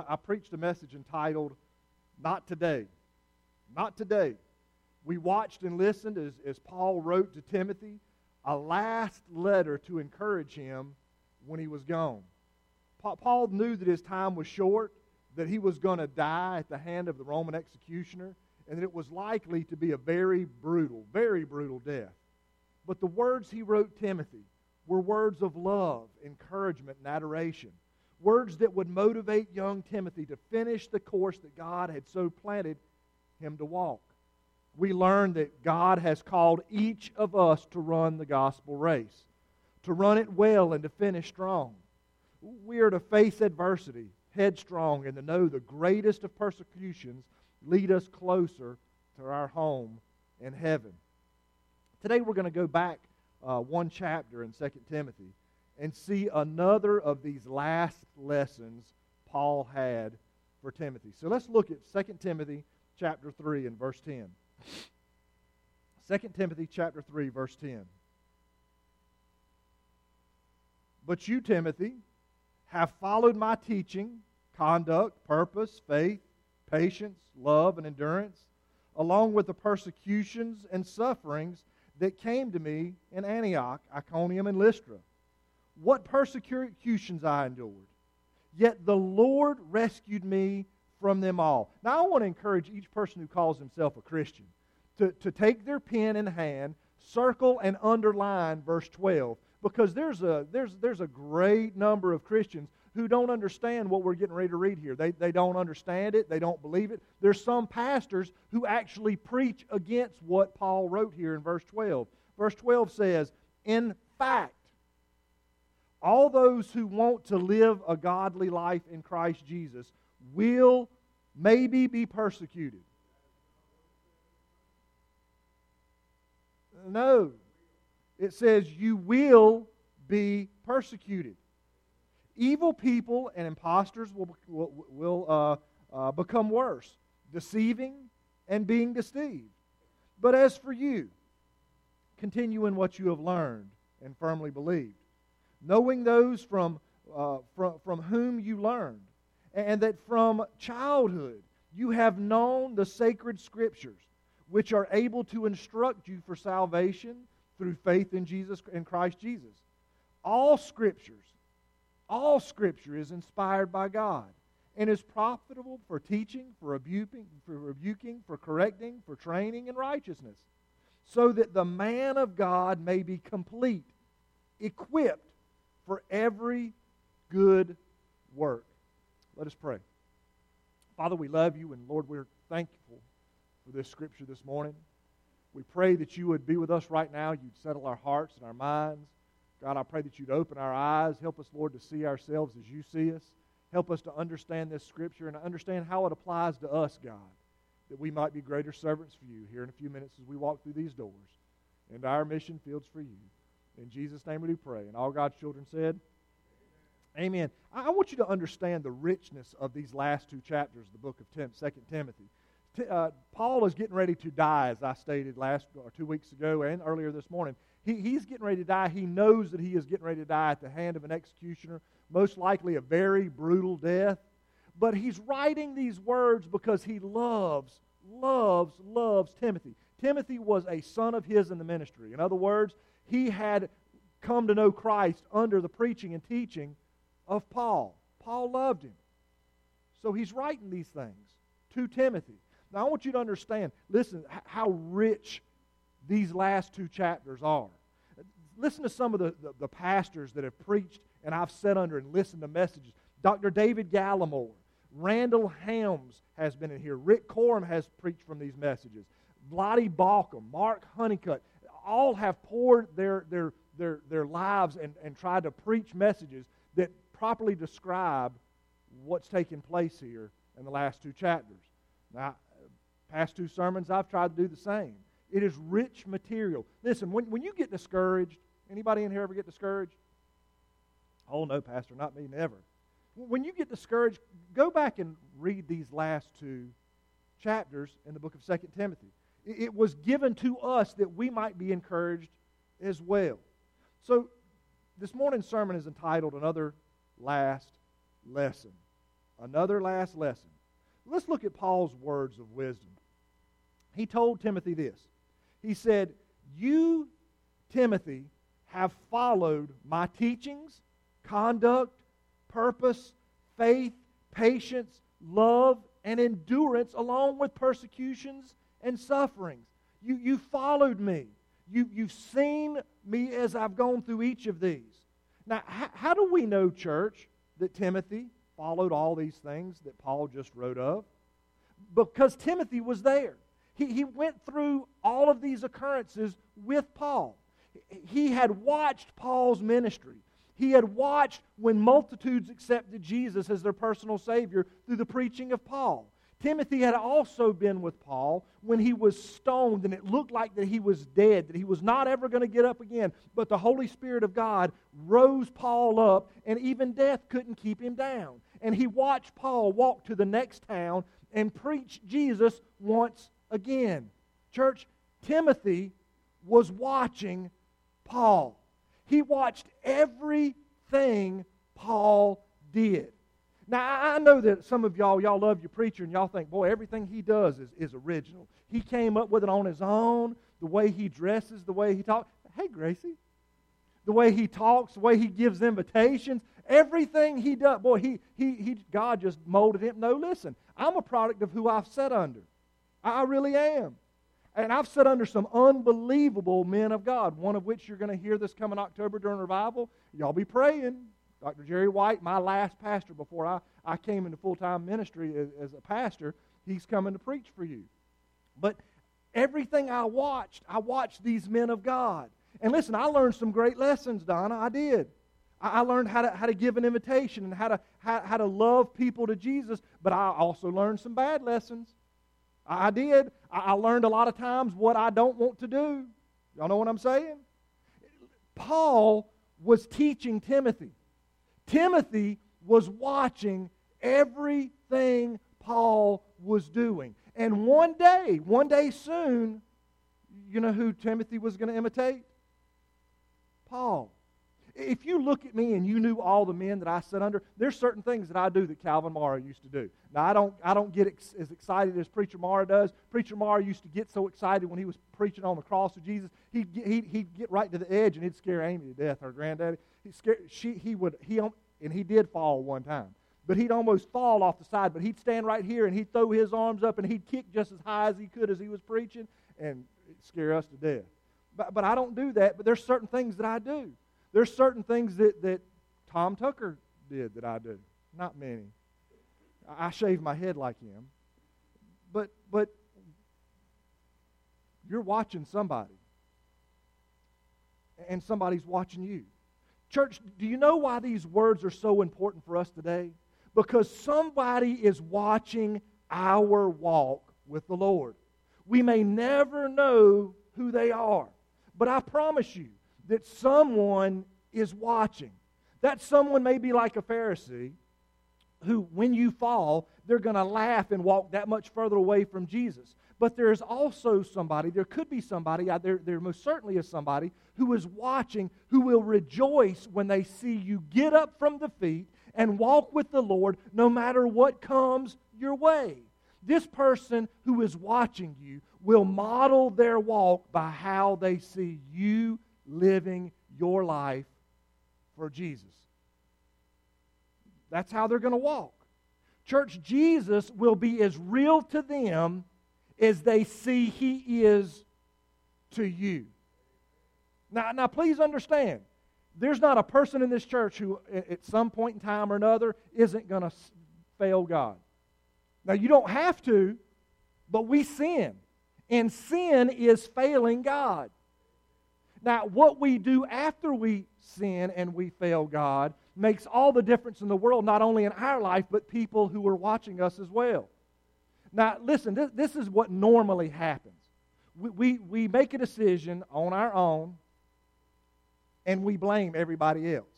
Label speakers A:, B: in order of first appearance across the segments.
A: I preached a message entitled, Not Today. Not Today. We watched and listened as Paul wrote to Timothy a last letter to encourage him when he was gone. Paul knew that his time was short, that he was going to die at the hand of the Roman executioner, and that it was likely to be a very brutal death. But the words he wrote Timothy were words of love, encouragement, and adoration. Words that would motivate young Timothy to finish the course that God had so planted him to walk. We learned that God has called each of us to run the gospel race, to run it well and to finish strong. We are to face adversity headstrong and to know the greatest of persecutions lead us closer to our home in heaven. Today we're going to go back one chapter in 2 Timothy and see another of these last lessons Paul had for Timothy. So let's look at 2 Timothy chapter 3 and verse 10. 2 Timothy chapter 3 verse 10. But you, Timothy, have followed my teaching, conduct, purpose, faith, patience, love, and endurance, along with the persecutions and sufferings that came to me in Antioch, Iconium, and Lystra. What persecutions I endured, yet the Lord rescued me from them all. Now I want to encourage each person who calls himself a Christian to take their pen in hand, circle and underline verse 12, because there's a great number of Christians who don't understand what we're getting ready to read here. They don't understand it. They don't believe it. There's some pastors who actually preach against what Paul wrote here in verse 12. Verse 12 says, in fact, all those who want to live a godly life in Christ Jesus will maybe be persecuted. No. It says you will be persecuted. Evil people and impostors will become worse, deceiving and being deceived. But as for you, continue in what you have learned and firmly believed, knowing those from whom you learned, and that from childhood you have known the sacred Scriptures, which are able to instruct you for salvation through faith in Christ Jesus. All Scripture is inspired by God and is profitable for teaching, for rebuking, for correcting, for training in righteousness, so that the man of God may be complete, equipped for every good work. Let us pray. Father, we love you, and Lord, we're thankful for this Scripture this morning. We pray that you would be with us right now. You'd settle our hearts and our minds. God, I pray that you'd open our eyes. Help us, Lord, to see ourselves as you see us. Help us to understand this Scripture and to understand how it applies to us, God, that we might be greater servants for you here in a few minutes as we walk through these doors into our mission fields for you. In Jesus' name we do pray. And all God's children said, amen. I want you to understand the richness of these last two chapters of the book of 2 Timothy. Paul is getting ready to die, as I stated 2 weeks ago and earlier this morning. He's getting ready to die. He knows that he is getting ready to die at the hand of an executioner, most likely a very brutal death. But he's writing these words because he loves Timothy. Timothy was a son of his in the ministry. In other words, he had come to know Christ under the preaching and teaching of Paul. Paul loved him. So he's writing these things to Timothy. Now I want you to understand, listen, how rich these last two chapters are. Listen to some of the pastors that have preached, and I've sat under and listened to messages. Dr. David Gallimore, Randall Helms has been in here. Rick Corum has preached from these messages. Lottie Balcom, Mark Honeycutt, all have poured their lives and tried to preach messages that properly describe what's taking place here in the last two chapters. Now, past two sermons, I've tried to do the same. It is rich material. Listen, when you get discouraged, anybody in here ever get discouraged? Oh, no, Pastor, not me, never. When you get discouraged, go back and read these last two chapters in the book of 2 Timothy. It was given to us that we might be encouraged as well. So, this morning's sermon is entitled Another Last Lesson. another last lesson. Let's look at Paul's words of wisdom. He told Timothy this. He said, "You, Timothy, have followed my teachings, conduct, purpose, faith, patience, love, and endurance, along with persecutions and sufferings." You followed me. You've seen me as I've gone through each of these. Now, how do we know, church, that Timothy followed all these things that Paul just wrote of? Because Timothy was there. He went through all of these occurrences with Paul. He had watched Paul's ministry. He had watched when multitudes accepted Jesus as their personal Savior through the preaching of Paul. Timothy had also been with Paul when he was stoned and it looked like that he was dead, that he was not ever going to get up again. But the Holy Spirit of God rose Paul up, and even death couldn't keep him down. And he watched Paul walk to the next town and preach Jesus once again. Church, Timothy was watching Paul. He watched everything Paul did. Now, I know that some of y'all love your preacher and y'all think, boy, everything he does is original. He came up with it on his own, the way he dresses, the way he talks. Hey, Gracie. The way he talks, the way he gives invitations, everything he does. Boy, God just molded him. No, listen, I'm a product of who I've sat under. I really am. And I've sat under some unbelievable men of God, one of which you're going to hear this coming October during revival. Y'all be praying. Dr. Jerry White, my last pastor before I came into full-time ministry as a pastor, he's coming to preach for you. But everything I watched these men of God. And listen, I learned some great lessons, Donna. I did. I learned how to give an invitation and how to love people to Jesus, but I also learned some bad lessons. I did. I learned a lot of times what I don't want to do. Y'all know what I'm saying? Paul was teaching Timothy. Timothy was watching everything Paul was doing. And one day soon, you know who Timothy was going to imitate? Paul. If you look at me and you knew all the men that I sit under, there's certain things that I do that Calvin Morrow used to do. Now, I don't get as excited as Preacher Morrow does. Preacher Morrow used to get so excited when he was preaching on the cross of Jesus. He'd get right to the edge and he'd scare Amy to death, her granddaddy. And he did fall one time. But he'd almost fall off the side, but he'd stand right here and he'd throw his arms up and he'd kick just as high as he could as he was preaching, and it'd scare us to death. But I don't do that, but there's certain things that I do. There's certain things that Tom Tucker did that I do. Not many. I shave my head like him. But you're watching somebody. And somebody's watching you. Church, do you know why these words are so important for us today? Because somebody is watching our walk with the Lord. We may never know who they are, but I promise you that someone is watching. That someone may be like a Pharisee who, when you fall, they're going to laugh and walk that much further away from Jesus. But there is also somebody, there could be somebody, there most certainly is somebody who is watching, who will rejoice when they see you get up from the feet and walk with the Lord no matter what comes your way. This person who is watching you will model their walk by how they see you living your life for Jesus. That's how they're going to walk. Church, Jesus will be as real to them as they see He is to you. Now, please understand, there's not a person in this church who, at some point in time or another, isn't going to fail God. Now, you don't have to, but we sin. And sin is failing God. Now, what we do after we sin and we fail God makes all the difference in the world, not only in our life, but people who are watching us as well. Now, listen, this is what normally happens. We make a decision on our own, and we blame everybody else.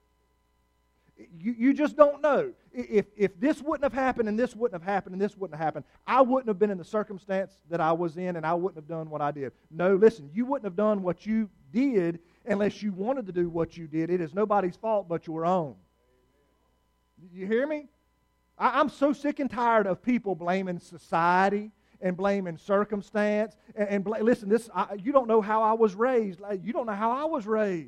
A: You just don't know. If this wouldn't have happened, and this wouldn't have happened, and this wouldn't have happened, I wouldn't have been in the circumstance that I was in, and I wouldn't have done what I did. No, listen, you wouldn't have done what you did unless you wanted to do what you did. It is nobody's fault but your own. You hear me? I'm so sick and tired of people blaming society and blaming circumstance. Listen, you don't know how I was raised. You don't know how I was raised.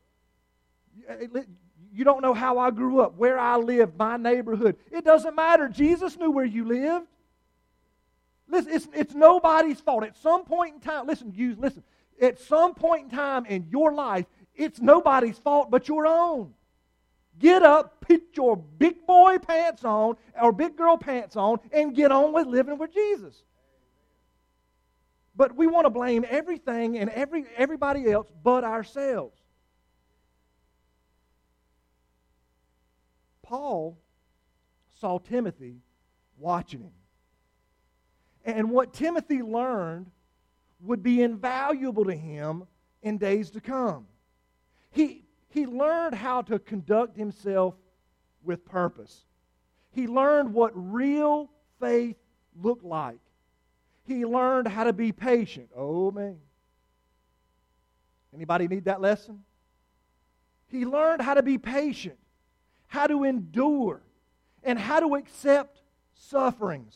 A: You don't know how I grew up, where I lived, my neighborhood. It doesn't matter. Jesus knew where you lived. Listen, it's nobody's fault. At some point in time, listen. At some point in time in your life, it's nobody's fault but your own. Get up, put your big boy pants on or big girl pants on, and get on with living with Jesus. But we want to blame everything and everybody else but ourselves. Paul saw Timothy watching him. And what Timothy learned would be invaluable to him in days to come. He learned how to conduct himself with purpose. He learned what real faith looked like. He learned how to be patient. Oh, man. Anybody need that lesson? He learned how to be patient, how to endure, and how to accept sufferings.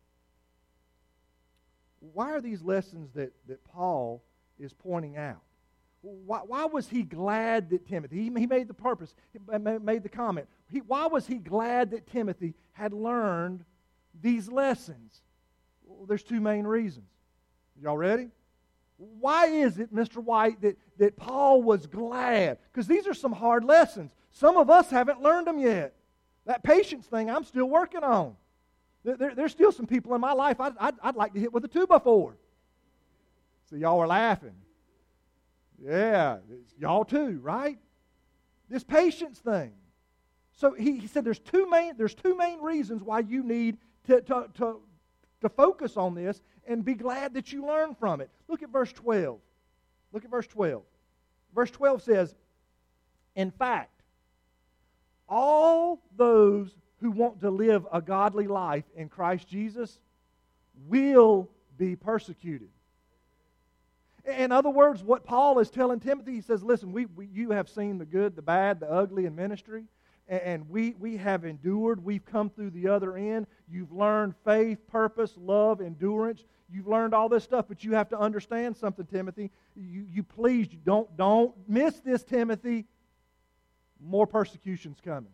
A: Why are these lessons that Paul is pointing out? Why was he glad that Timothy, he made the purpose, he made the comment. Why was he glad that Timothy had learned these lessons? Well, there's two main reasons. Y'all ready? Why is it, Mr. White, that Paul was glad? Because these are some hard lessons. Some of us haven't learned them yet. That patience thing I'm still working on. There's still some people in my life I'd like to hit with a 2x4. So y'all are laughing. Yeah, y'all too, right? This patience thing. So he said there's two main reasons why you need to focus on this and be glad that you learn from it. Look at verse 12. Look at verse 12. Verse 12 says, in fact, all those who want to live a godly life in Christ Jesus will be persecuted. In other words, what Paul is telling Timothy, he says, listen, you have seen the good, the bad, the ugly in ministry, and we have endured. We've come through the other end. You've learned faith, purpose, love, endurance. You've learned all this stuff, but you have to understand something, Timothy. You please don't miss this, Timothy. More persecution's coming.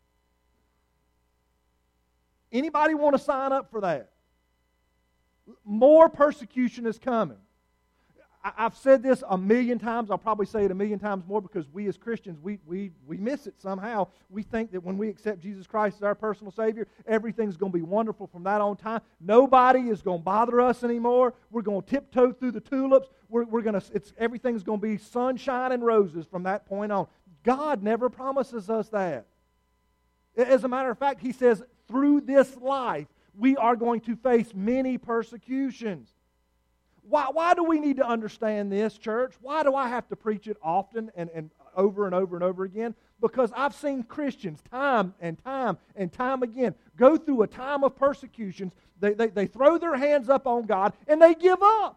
A: Anybody want to sign up for that? More persecution is coming. I've said this a million times. I'll probably say it a million times more because we as Christians, we miss it somehow. We think that when we accept Jesus Christ as our personal Savior, everything's going to be wonderful from that on time. Nobody is going to bother us anymore. We're going to tiptoe through the tulips. Everything's going to be sunshine and roses from that point on. God never promises us that. As a matter of fact, He says, through this life, we are going to face many persecutions. Why do we need to understand this, church? Why do I have to preach it often and over and over and over again? Because I've seen Christians time and time and time again go through a time of persecutions. They throw their hands up on God and they give up.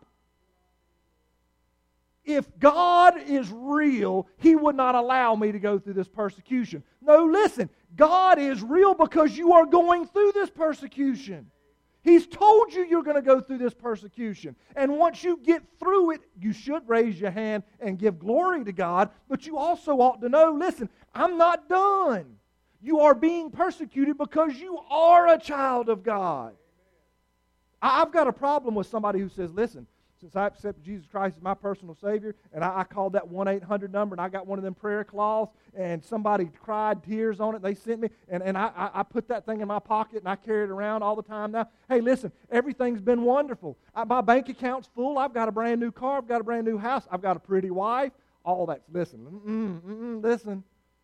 A: If God is real, He would not allow me to go through this persecution. No, listen, God is real because you are going through this persecution. He's told you you're going to go through this persecution. And once you get through it, you should raise your hand and give glory to God. But you also ought to know, listen, I'm not done. You are being persecuted because you are a child of God. I've got a problem with somebody who says, listen, since I accepted Jesus Christ as my personal Savior, and I called that 1-800 number, and I got one of them prayer cloths, and somebody cried tears on it, they sent me, and I put that thing in my pocket, and I carry it around all the time now. Hey, listen, everything's been wonderful. My bank account's full. I've got a brand new car. I've got a brand new house. I've got a pretty wife. All that's, listen, listen.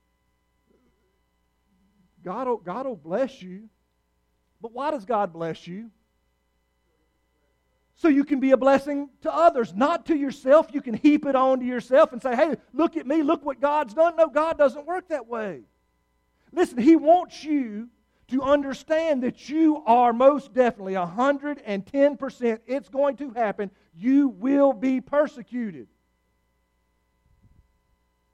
A: God will bless you. But why does God bless you? So you can be a blessing to others, not to yourself. You can heap it on to yourself and say, hey, look at me, look what God's done. No, God doesn't work that way. Listen, He wants you to understand that you are most definitely 110%. It's going to happen. You will be persecuted.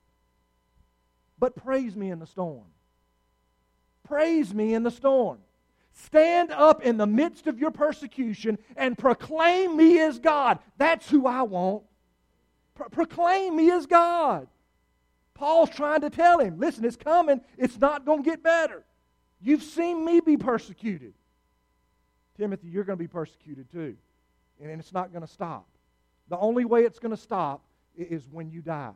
A: But praise me in the storm. Praise me in the storm. Stand up in the midst of your persecution and proclaim me as God. That's who I want. Proclaim me as God. Paul's trying to tell him, listen, it's coming. It's not going to get better. You've seen me be persecuted. Timothy, you're going to be persecuted too. And it's not going to stop. The only way it's going to stop is when you die.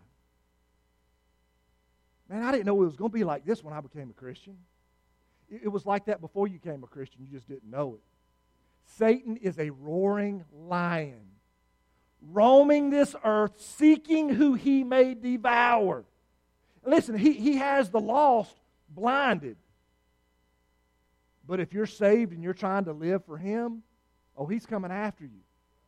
A: Man, I didn't know it was going to be like this when I became a Christian. It was like that before you became a Christian. You just didn't know it. Satan is a roaring lion, roaming this earth, seeking who he may devour. Listen, he has the lost blinded. But if you're saved and you're trying to live for him, oh, he's coming after you.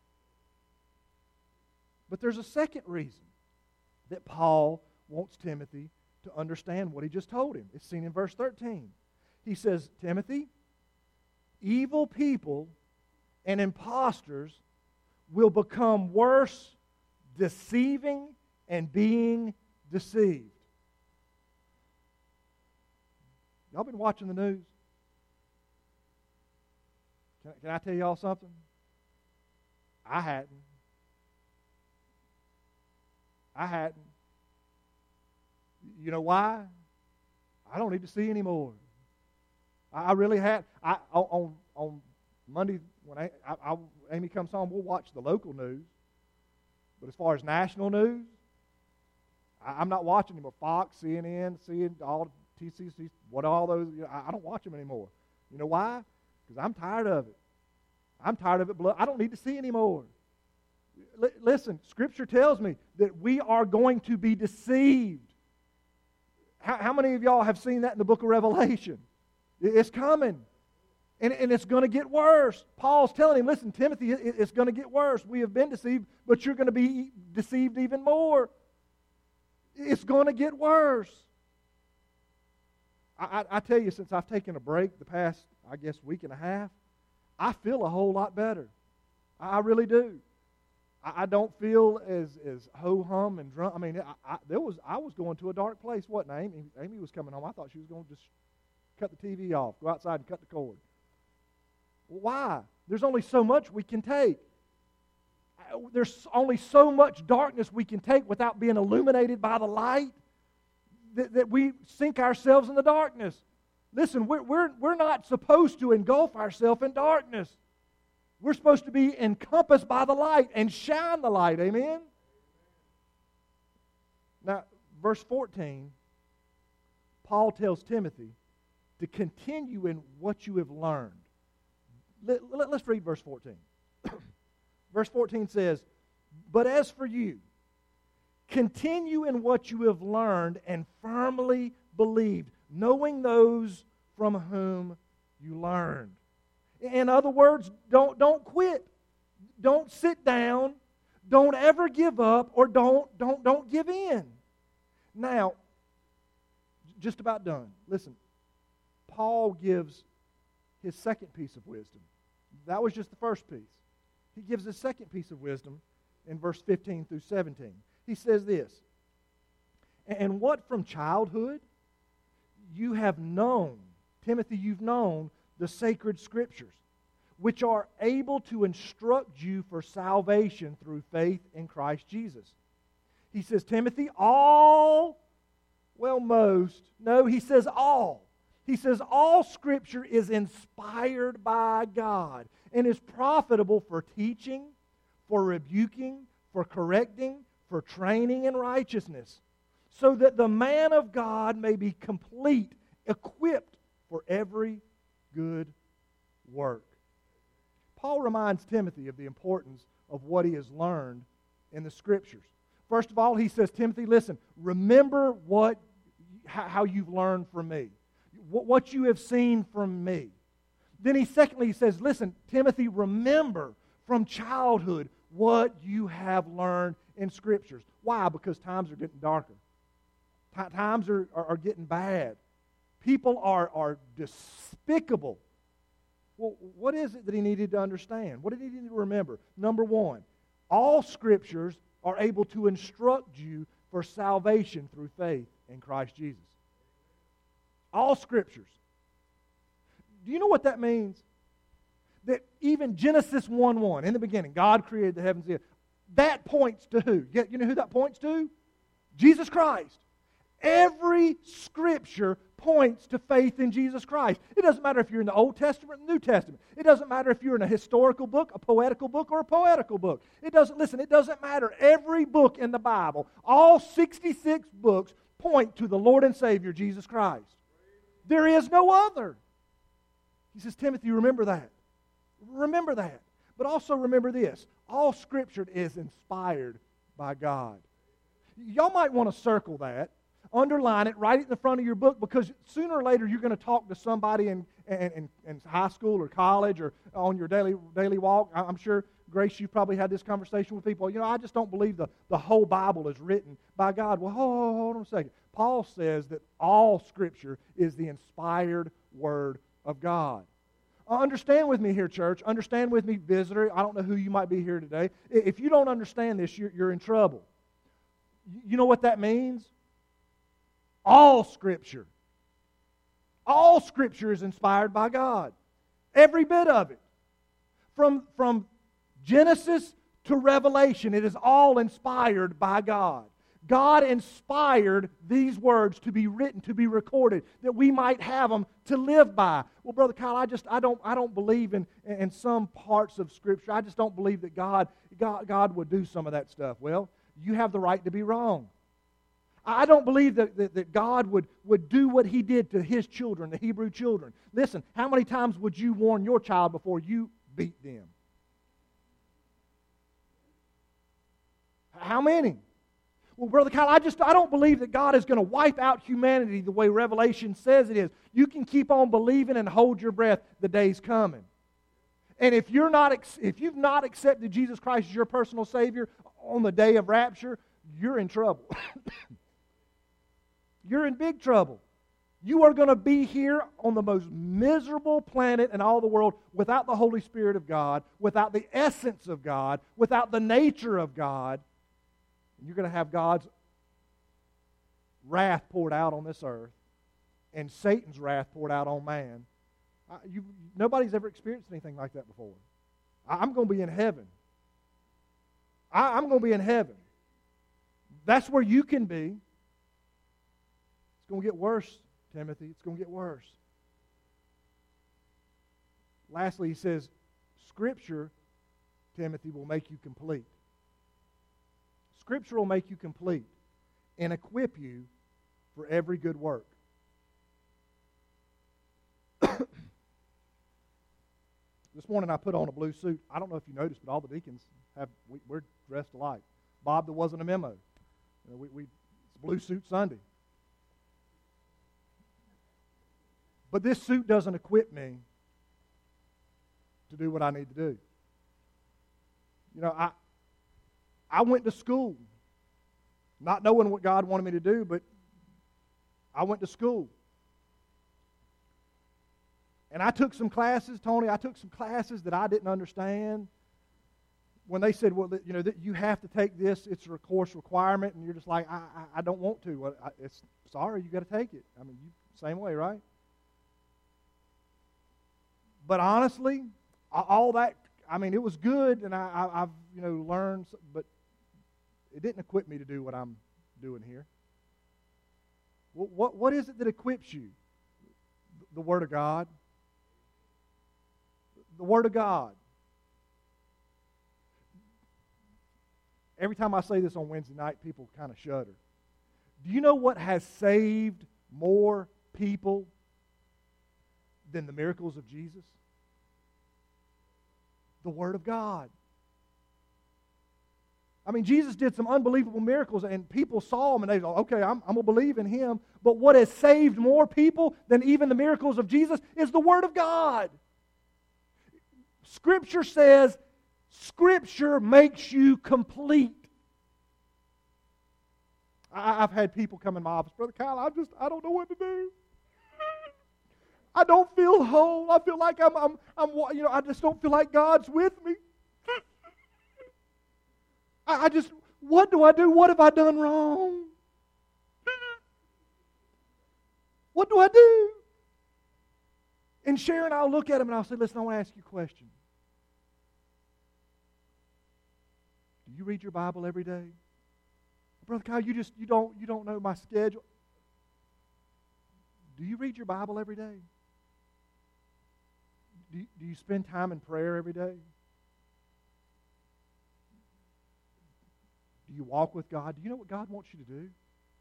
A: But there's a second reason that Paul wants Timothy to understand what he just told him. It's seen in verse 13. He says, Timothy, evil people and impostors will become worse, deceiving and being deceived. Y'all been watching the news? Can I tell y'all something? I hadn't. You know why? I don't need to see anymore. I really had. On Monday when Amy comes home, we'll watch the local news. But as far as national news, I'm not watching anymore. Fox, CNN, seeing all TCC, what all those. I don't watch them anymore. You know why? Because I'm tired of it. I'm tired of it. I don't need to see anymore. Listen, Scripture tells me that we are going to be deceived. How many of y'all have seen that in the book of Revelation? It's coming. And it's going to get worse. Paul's telling him, listen, Timothy, it's going to get worse. We have been deceived, but you're going to be deceived even more. It's going to get worse. I tell you, since I've taken a break the past, I guess, week and a half, I feel a whole lot better. I really do. I don't feel as ho-hum and drunk. I mean, I was going to a dark place, wasn't I? Amy was coming home. I thought she was going to just cut the TV off, go outside and cut the cord. Why? There's only so much we can take. There's only so much darkness we can take without being illuminated by the light that we sink ourselves in the darkness. Listen, we're not supposed to engulf ourselves in darkness. We're supposed to be encompassed by the light and shine the light. Amen? Now, verse 14, Paul tells Timothy to continue in what you have learned. Let's read verse 14. Verse 14 says, "But as for you, continue in what you have learned and firmly believed, knowing those from whom you learned." In other words, don't quit. Don't sit down. Don't ever give up, or don't give in. Now, just about done. Listen, Paul gives his second piece of wisdom. That was just the first piece. He gives his second piece of wisdom in verse 15 through 17. He says this, "And what from childhood you have known," Timothy, you've known the sacred Scriptures, which are able to instruct you for salvation through faith in Christ Jesus. He says, Timothy, all He says all Scripture is inspired by God and is profitable for teaching, for rebuking, for correcting, for training in righteousness, so that the man of God may be complete, equipped for every good work. Paul reminds Timothy of the importance of what he has learned in the Scriptures. First of all, he says, Timothy, listen, remember how you've learned from me, what you have seen from me. Then secondly, he says, listen, Timothy, remember from childhood what you have learned in Scriptures. Why? Because times are getting darker. Times are getting bad. People are despicable. Well, what is it that he needed to understand? What did he need to remember? Number one, all Scriptures are able to instruct you for salvation through faith in Christ Jesus. All Scriptures. Do you know what that means? That even Genesis 1:1, in the beginning, God created the heavens and the earth. That points to who? You know who that points to? Jesus Christ. Every Scripture points to faith in Jesus Christ. It doesn't matter if you're in the Old Testament or the New Testament. It doesn't matter if you're in a historical book, a poetical book, or a poetical book. It doesn't matter. Every book in the Bible, all 66 books, point to the Lord and Savior, Jesus Christ. There is no other. He says, Timothy, remember that. Remember that. But also remember this. All Scripture is inspired by God. Y'all might want to circle that. Underline it, write it in the front of your book, because sooner or later you're going to talk to somebody in high school or college or on your daily walk. I'm sure, Grace, you've probably had this conversation with people. I just don't believe the whole Bible is written by God. Well, hold on a second. Paul says that all Scripture is the inspired Word of God. Understand with me here, church. Understand with me, visitor. I don't know who you might be here today. If you don't understand this, you're in trouble. You know what that means? All Scripture is inspired by God. Every bit of it. From Genesis to Revelation, it is all inspired by God. God inspired these words to be written, to be recorded, that we might have them to live by. Well, Brother Kyle, I don't believe in some parts of Scripture. I just don't believe that God would do some of that stuff. Well, you have the right to be wrong. I don't believe that God would do what He did to His children, the Hebrew children. Listen, how many times would you warn your child before you beat them? How many? Well, Brother Kyle, I don't believe that God is going to wipe out humanity the way Revelation says it is. You can keep on believing and hold your breath. The day's coming. And if you've not accepted Jesus Christ as your personal Savior on the day of rapture, you're in trouble. You're in big trouble. You are going to be here on the most miserable planet in all the world without the Holy Spirit of God, without the essence of God, without the nature of God. And you're going to have God's wrath poured out on this earth and Satan's wrath poured out on man. Nobody's ever experienced anything like that before. I'm going to be in heaven. I'm going to be in heaven. That's where you can be. It's going to get worse, Timothy. It's going to get worse. Lastly, he says, Scripture, Timothy, will make you complete. Scripture will make you complete and equip you for every good work. This morning I put on a blue suit. I don't know if you noticed, but all the deacons we're dressed alike. Bob, there wasn't a memo. It's Blue Suit Sunday. But this suit doesn't equip me to do what I need to do. I went to school not knowing what God wanted me to do, but I went to school. And I took some classes, Tony, that I didn't understand. When they said, well, that you have to take this, it's a course requirement, and you're just like, I don't want to. Well, sorry, you got to take it. I mean, same way, right? But honestly, all that, it was good, and I've learned, but it didn't equip me to do what I'm doing here. What is it that equips you? The Word of God. The Word of God. Every time I say this on Wednesday night, people kind of shudder. Do you know what has saved more people than the miracles of Jesus? The Word of God. Jesus did some unbelievable miracles, and people saw them, and they thought, okay, I'm going to believe in Him. But what has saved more people than even the miracles of Jesus is the Word of God. Scripture says, Scripture makes you complete. I've had people come in my office, Brother Kyle, I don't know what to do. I don't feel whole. I feel like I just don't feel like God's with me. What do I do? What have I done wrong? What do I do? And Sharon, I'll look at him and I'll say, listen, I want to ask you a question. Do you read your Bible every day? Brother Kyle, you don't know my schedule. Do you read your Bible every day? Do you spend time in prayer every day? Do you walk with God? Do you know what God wants you to do?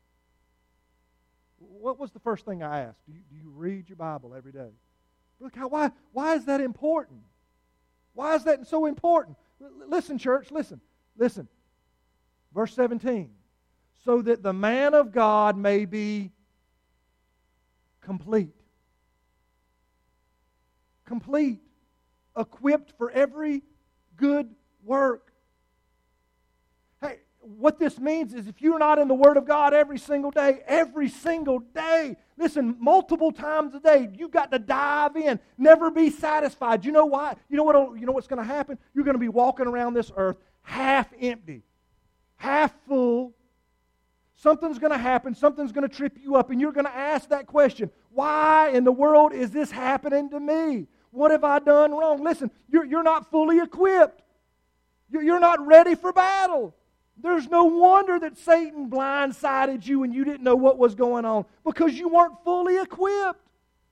A: What was the first thing I asked? Do you read your Bible every day? Brother Kyle, why is that important? Why is that so important? Listen, church, listen. Verse 17. So that the man of God may be complete. Complete. Equipped for every good work. Hey, what this means is if you're not in the Word of God every single day, listen, multiple times a day, you've got to dive in. Never be satisfied. You know why? You know what's going to happen? You're going to be walking around this earth half empty, half full. Something's going to happen. Something's going to trip you up, and you're going to ask that question, why in the world is this happening to me? What have I done wrong? Listen, you're not fully equipped. You're not ready for battle. There's no wonder that Satan blindsided you and you didn't know what was going on because you weren't fully equipped.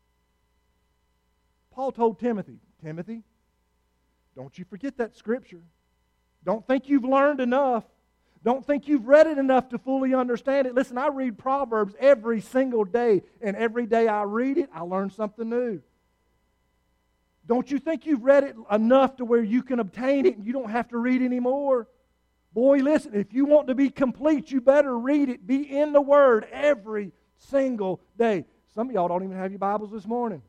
A: Paul told Timothy, don't you forget that scripture. Don't think you've learned enough. Don't think you've read it enough to fully understand it. Listen, I read Proverbs every single day, and every day I read it, I learn something new. Don't you think you've read it enough to where you can obtain it and you don't have to read anymore? Boy, listen, if you want to be complete, you better read it. Be in the Word every single day. Some of y'all don't even have your Bibles this morning.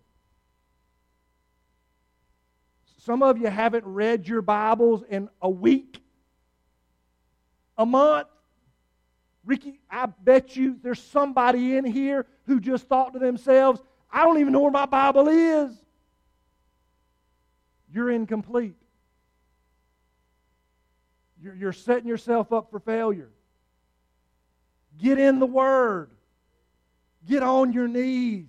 A: Some of you haven't read your Bibles in a week, a month. Ricky, I bet you there's somebody in here who just thought to themselves, I don't even know where my Bible is. You're incomplete. You're setting yourself up for failure. Get in the Word. Get on your knees.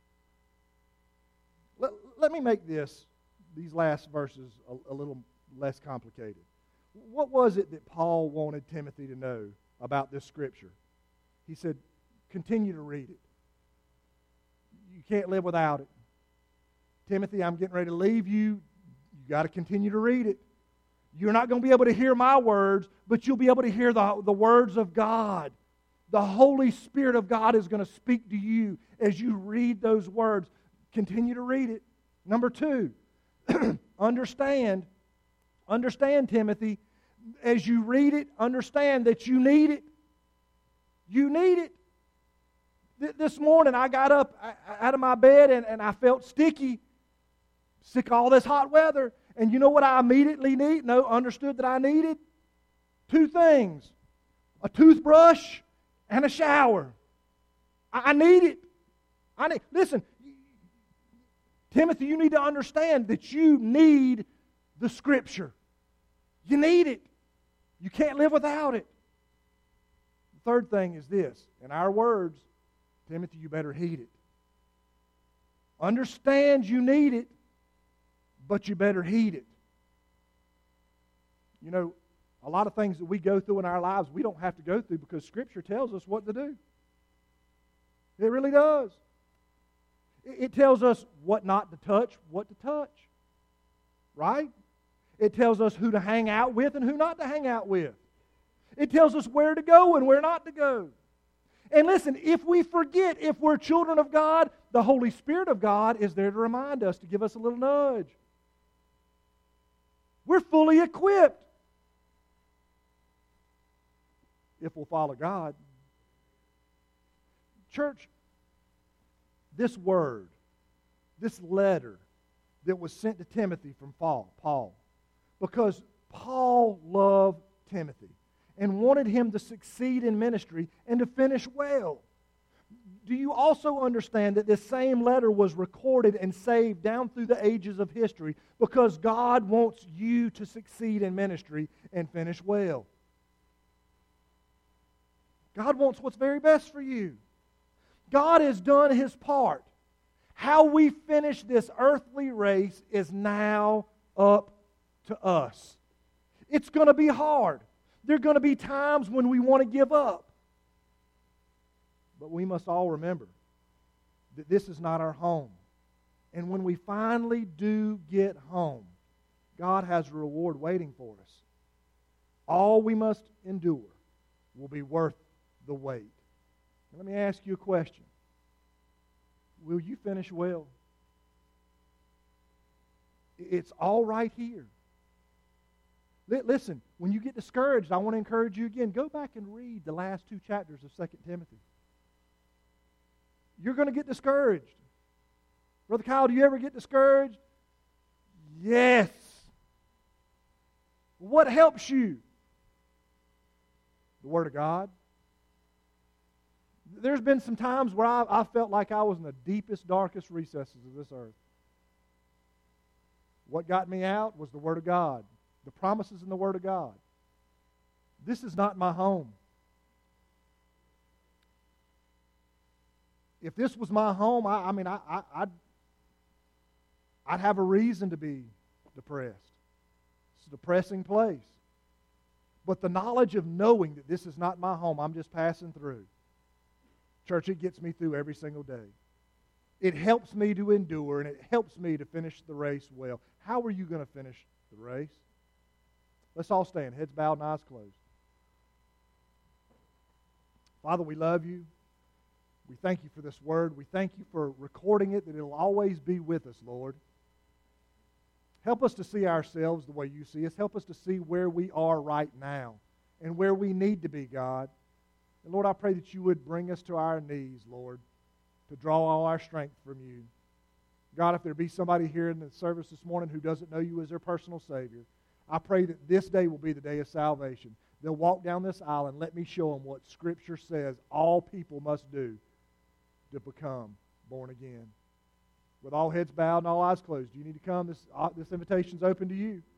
A: Let me make these last verses a little less complicated. What was it that Paul wanted Timothy to know about this scripture? He said, continue to read it. You can't live without it. Timothy, I'm getting ready to leave you. You've got to continue to read it. You're not going to be able to hear my words, but you'll be able to hear the words of God. The Holy Spirit of God is going to speak to you as you read those words. Continue to read it. Number 2, understand, Timothy, as you read it, understand that you need it. You need it. This morning I got up out of my bed and I felt sick of all this hot weather. And you know what I immediately understood that I needed? 2 things. A toothbrush and a shower. I need it. Listen, Timothy, you need to understand that you need the Scripture. You need it. You can't live without it. The third thing is this. In our words, Timothy, you better heed it. Understand you need it, but you better heed it. You know, a lot of things that we go through in our lives, we don't have to go through because Scripture tells us what to do. It really does. It tells us what not to touch, what to touch. Right? It tells us who to hang out with and who not to hang out with. It tells us where to go and where not to go. And listen, if we forget, if we're children of God, the Holy Spirit of God is there to remind us, to give us a little nudge. We're fully equipped if we'll follow God. Church, this word, this letter that was sent to Timothy from Paul, because Paul loved Timothy and wanted him to succeed in ministry and to finish well. Do you also understand that this same letter was recorded and saved down through the ages of history because God wants you to succeed in ministry and finish well? God wants what's very best for you. God has done His part. How we finish this earthly race is now up to us. It's going to be hard. There are going to be times when we want to give up. But we must all remember that this is not our home. And when we finally do get home, God has a reward waiting for us. All we must endure will be worth the wait. Now, let me ask you a question. Will you finish well? It's all right here. Listen, when you get discouraged, I want to encourage you again. Go back and read the last 2 chapters of 2 Timothy. You're going to get discouraged. Brother Kyle, do you ever get discouraged? Yes. What helps you? The Word of God. There's been some times where I felt like I was in the deepest, darkest recesses of this earth. What got me out was the Word of God. The promises in the Word of God. This is not my home. If this was my home, I'd have a reason to be depressed. It's a depressing place. But the knowledge of knowing that this is not my home, I'm just passing through. Church, it gets me through every single day. It helps me to endure, and it helps me to finish the race well. How are you going to finish the race? Let's all stand, heads bowed and eyes closed. Father, we love you. We thank you for this word. We thank you for recording it, that it'll always be with us, Lord. Help us to see ourselves the way you see us. Help us to see where we are right now and where we need to be, God. And Lord, I pray that you would bring us to our knees, Lord, to draw all our strength from you. God, if there be somebody here in the service this morning who doesn't know you as their personal Savior, I pray that this day will be the day of salvation. They'll walk down this aisle and let me show them what Scripture says all people must do to become born again. With all heads bowed and all eyes closed, do you need to come? This invitation's open to you.